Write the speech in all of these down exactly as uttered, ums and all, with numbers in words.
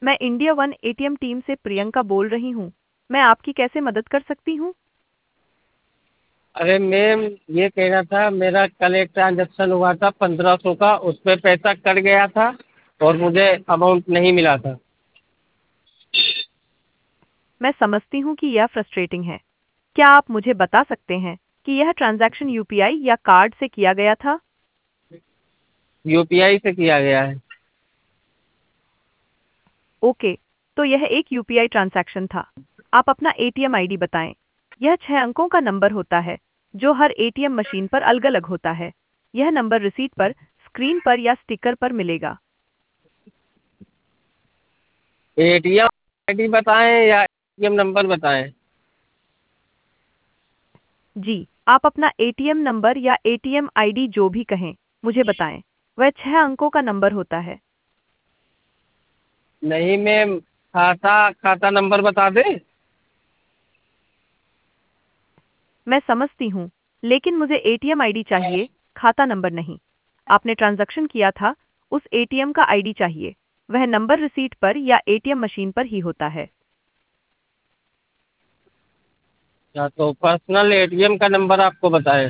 मैं India one ATM team से प्रियंका बोल रही हूँ। मैं आपकी कैसे मदद कर सकती हूँ? अरे मैम, ये कहना था, मेरा कल एक ट्रांजेक्शन हुआ था पंद्रह सौ का, उस पर पैसा कट गया था और मुझे अमाउंट नहीं मिला था। मैं समझती हूँ कि यह फ्रस्ट्रेटिंग है। क्या आप मुझे बता सकते हैं कि यह ट्रांजैक्शन यूपीआई या कार्ड से किया गया था? यूपीआई से किया गया है। ओके, तो यह एक यूपीआई ट्रांजैक्शन था। आप अपना एटीएम आईडी बताएं। यह छह अंकों का नंबर होता है जो हर एटीएम मशीन पर अलग-अलग होता है। यह नंबर रिसीट पर, स्क्रीन पर या स्टिकर पर मिलेगा। एटीएम आईडी बताएं या एटीएम नंबर बताएं? जी, आप अपना एटीएम नंबर या एटीएम आईडी जो भी कहें, मुझे बताएं। वह छह अंकों का नंबर होता है। नहीं मैम, खाता खाता नंबर बता दें? मैं समझती हूँ, लेकिन मुझे एटीएम आईडी चाहिए, खाता नंबर नहीं। आपने ट्रांजैक्शन किया था, उस एटीएम का आईडी चाहिए। वह नंबर रिसीट पर या एटीएम मशीन पर ही होता है। या तो पर्सनल एटीएम का नंबर आपको बताएं?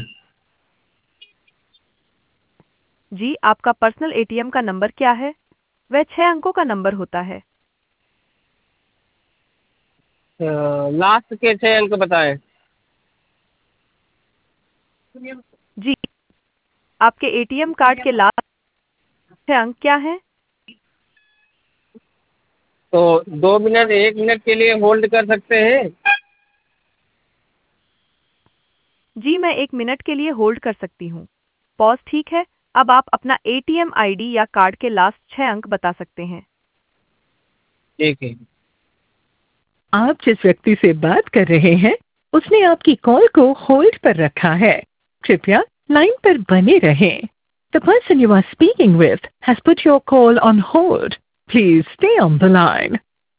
जी, आपका पर्सनल एटीएम का नंबर क्या है? वह छह अंकों का नंबर होता है। लास्ट के छः अंक बताएं। जी, आपके एटीएम कार्ड के लास्ट छह अंक क्या हैं? तो दो मिनट एक मिनट के लिए होल्ड कर सकते हैं? जी, मैं एक मिनट के लिए होल्ड कर सकती हूँ। पॉज़ ठीक है। अब आप अपना एटीएम आईडी या कार्ड के लास्ट छह अंक बता सकते हैं। ठीक है। आप जिस व्यक्ति से बात कर रहे हैं उसने आपकी कॉल को होल्ड पर रखा है। कृपया लाइन पर बने रहें। The person you are speaking with has put your call on hold. Please stay on the line.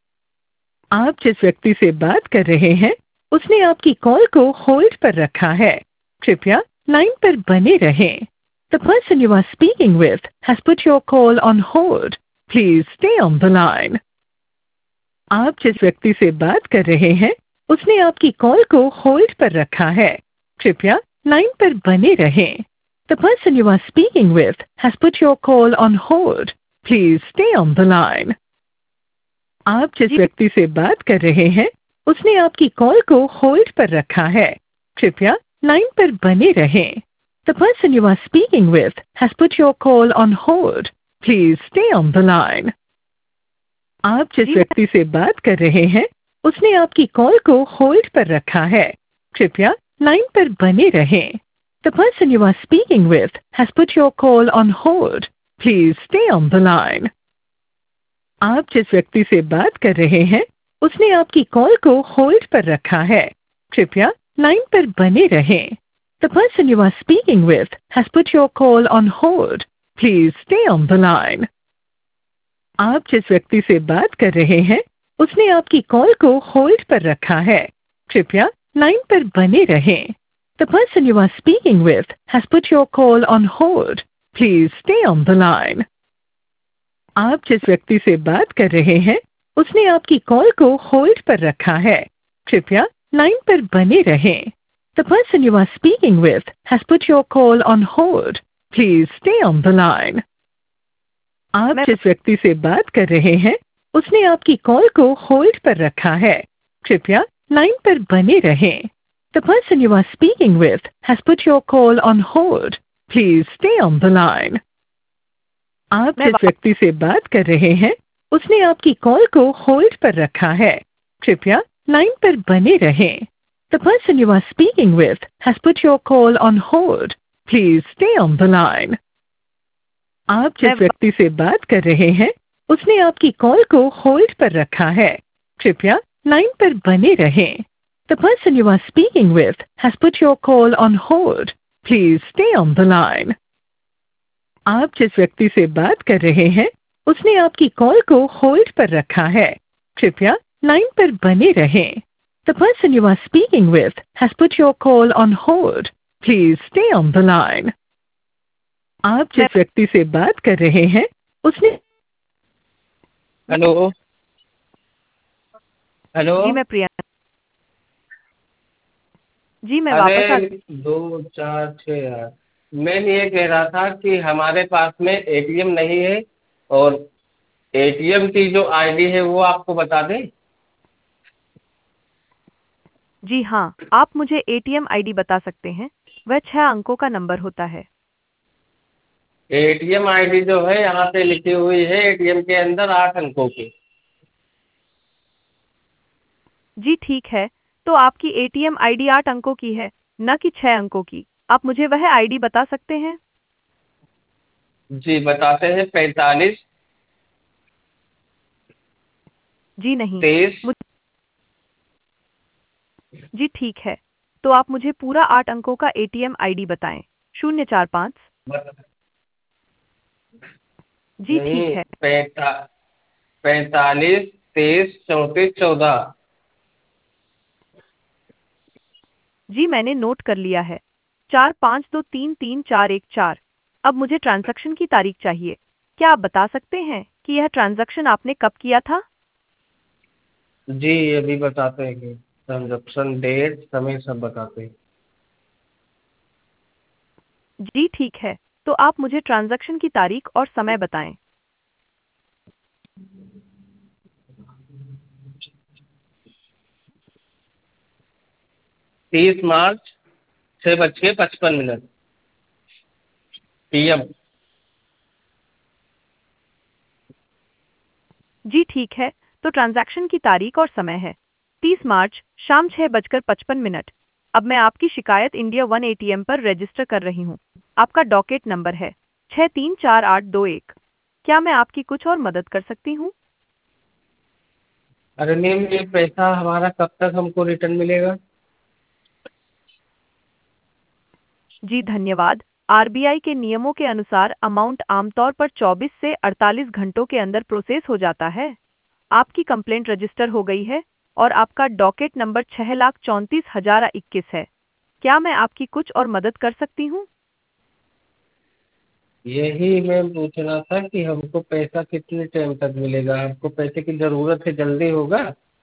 आप जिस व्यक्ति से बात कर रहे हैं उसने आपकी कॉल को होल्ड पर रखा है। कृपया लाइन पर बने रहें। The person you are speaking with has put your call on hold. Please stay on the line. आप जिस व्यक्ति से बात कर रहे हैं उसने आपकी कॉल को होल्ड पर रखा है। कृपया लाइन पर बने रहें। The person you are speaking with has put your call on hold. Please stay on the line. आप जिस जी, व्यक्ति से बात कर रहे हैं उसने आपकी कॉल को होल्ड पर रखा है। कृपया लाइन पर बने रहें। The person you are speaking with has put your call on hold. Please stay on the line. आप जिस जी, मैं व्यक्ति से बात कर रहे हैं उसने आपकी कॉल को होल्ड पर रखा है। कृपया लाइन पर बने रहें। The person you are speaking with has put your call on hold. Please stay on the line. आप जिस व्यक्ति से बात कर रहे हैं उसने आपकी कॉल को होल्ड पर रखा है। कृपया लाइन पर बने रहें। The person you are speaking with has put your call on hold. Please stay on the line. आप जिस व्यक्ति से बात कर रहे हैं उसने आपकी कॉल को होल्ड पर रखा है। कृपया लाइन पर बने रहें। The person you are speaking with has put your call on hold. Please stay on the line. आप जिस व्यक्ति से बात कर रहे हैं उसने आपकी कॉल को होल्ड पर रखा है। कृपया लाइन पर बने रहें। The person you are speaking with has put your call on hold. Please stay on the line. आप मैं जिस व्यक्ति से बात कर रहे हैं उसने आपकी कॉल को होल्ड पर रखा है। कृपया लाइन पर बने रहें। The person you are speaking with has put your call on hold. Please stay on the line. आप मैं जिस व्यक्ति से बात कर रहे हैं उसने आपकी कॉल को होल्ड पर रखा है। कृपया लाइन पर बने रहें। The person you are speaking with has put your call on hold. Please stay on the line. आप जिस मैं व्यक्ति से बात कर रहे हैं उसने आपकी कॉल को होल्ड पर रखा है। कृपया लाइन पर बने रहें। The person you are speaking with has put your call on hold. Please stay on the line. आप जिस व्यक्ति से बात कर रहे हैं उसने आपकी कॉल को होल्ड पर रखा है। कृपया लाइन पर बने रहें। The person you are speaking with has put your call on hold. Please stay on the line. आप मैं जिस व्यक्ति से बात कर रहे हैं उसने हेलो। हेलो। जी मैं प्रिया जी मैं वापस आ अरे दो चार छः यार, मैं ये कह रहा था कि हमारे पास में एटीएम नहीं है, और एटीएम की जो आईडी है वो आपको बता दें। जी हाँ, आप मुझे एटीएम आईडी बता सकते हैं। वह छह अंकों का नंबर होता है। एटीएम आईडी जो है यहाँ पे लिखी हुई है एटीएम के अंदर आठ अंकों की। जी ठीक है, तो आपकी एटीएम आईडी आठ अंकों की है, न कि छह अंकों की। आप मुझे वह आईडी बता सकते हैं? जी बताते हैं, पैंतालीस जी नहीं। तेईस। मुझ जी ठीक है, तो आप मुझे पूरा आठ अंकों का एटीएम आईडी बताएं। शून्य चार पाँच। जी ठीक नहीं, है। पैंता पैंतालीस तेईस चौंतीस चौदह। जी मैंने नोट कर लिया है। चार पाँच दो तीन तीन चार एक चार। अब मुझे ट्रांजैक्शन की तारीख चाहिए। क्या आप बता सकते हैं कि यह ट्रांजैक्शन आपने कब किया था? जी अभी बताते हैं कि ट्रांजेक्शन डेट समय सब बताते हैं। जी ठीक है, तो आप मुझे ट्रांजैक्शन की तारीख और समय बताएं। तीस मार्च, छः बज के पचपन मिनट पी एम। जी ठीक है, तो ट्रांजैक्शन की तारीख और समय है तीस मार्च शाम छह बजकर पचपन मिनट। अब मैं आपकी शिकायत इंडिया वन एटीएम पर रजिस्टर कर रही हूँ। आपका डॉकेट नंबर है छः तीन चार आठ दो एक। क्या मैं आपकी कुछ और मदद कर सकती हूँ? अरे मैम, ये पैसा हमारा कब तक हमको रिटर्न मिलेगा? जी धन्यवाद। आरबीआई के नियमों के अनुसार अमाउंट आमतौर पर चौबीस से अड़तालीस घंटों के अंदर प्रोसेस हो जाता है। आपकी कंप्लेंट रजिस्टर हो गई है और आपका डॉकेट नंबर छह लाख चौंतीस हजार इक्कीस है। क्या मैं आपकी कुछ और मदद कर सकती हूँ? यही मैं पूछ रहा था कि हमको पैसा कितने टाइम तक मिलेगा, हमको पैसे की ज़रूरत है, जल्दी होगा?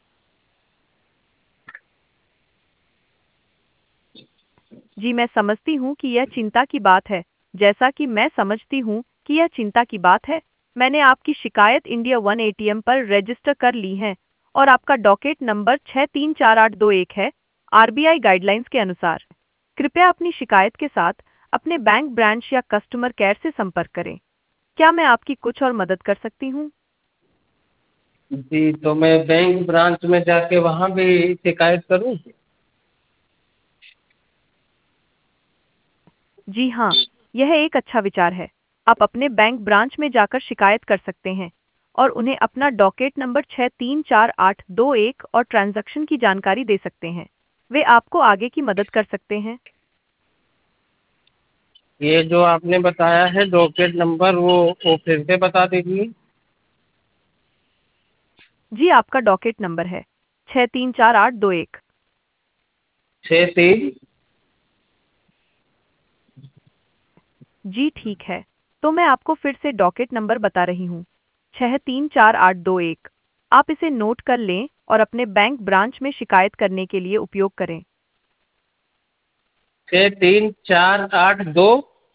जी मैं समझती हूँ कि यह चिंता की बात है। जैसा कि मैं समझती हूँ कि यह चिंता की बात है, मैंने आपकी शिकायत इंडिया वन एटीएम पर रजिस्टर कर ली है और आपका डॉकेट नंबर छः तीन चार आठ दो एक है। आरबीआई गाइडलाइंस के अनुसार कृपया अपनी शिकायत के साथ अपने बैंक ब्रांच या कस्टमर केयर से संपर्क करें। क्या मैं आपकी कुछ और मदद कर सकती हूँ? जी, तो मैं बैंक ब्रांच में जाके वहाँ भी शिकायत करूँ? जी हाँ, यह एक अच्छा विचार है। आप अपने बैंक ब्रांच में जाकर शिकायत कर सकते हैं और उन्हें अपना डॉकेट नंबर छः तीन चार आठ दो एक और ट्रांजैक्शन की जानकारी दे सकते हैं। वे आपको आगे की मदद कर सकते हैं। ये जो आपने बताया है डॉकेट नंबर, वो वो फिर से बता दीजिए। जी आपका डॉकेट नंबर है छः तीन चार आठ दो एक। छः तीन। जी ठीक है, तो मैं आपको फिर से डॉकेट नंबर बता रही हूँ छः तीन चार आठ दो एक। आप इसे नोट कर लें और अपने बैंक ब्रांच में शिकायत करने के लिए उपयोग करें। छः तीन चार आठ दो।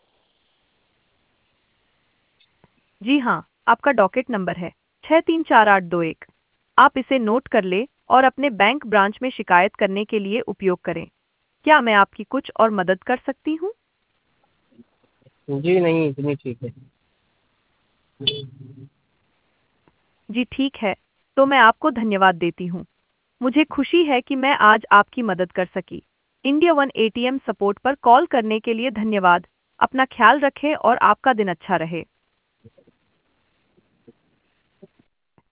जी हाँ, आपका डॉकेट नंबर है छः तीन चार आठ दो एक। आप इसे नोट कर लें और अपने बैंक ब्रांच में शिकायत करने के लिए उपयोग करें। क्या मैं आपकी कुछ और मदद कर सकती हूँ? जी नहीं, इतनी ठीक है। जी ठीक है, तो मैं आपको धन्यवाद देती हूँ। मुझे खुशी है कि मैं आज आपकी मदद कर सकी। इंडिया वन एटीएम सपोर्ट पर कॉल करने के लिए धन्यवाद। अपना ख्याल रखें और आपका दिन अच्छा रहे।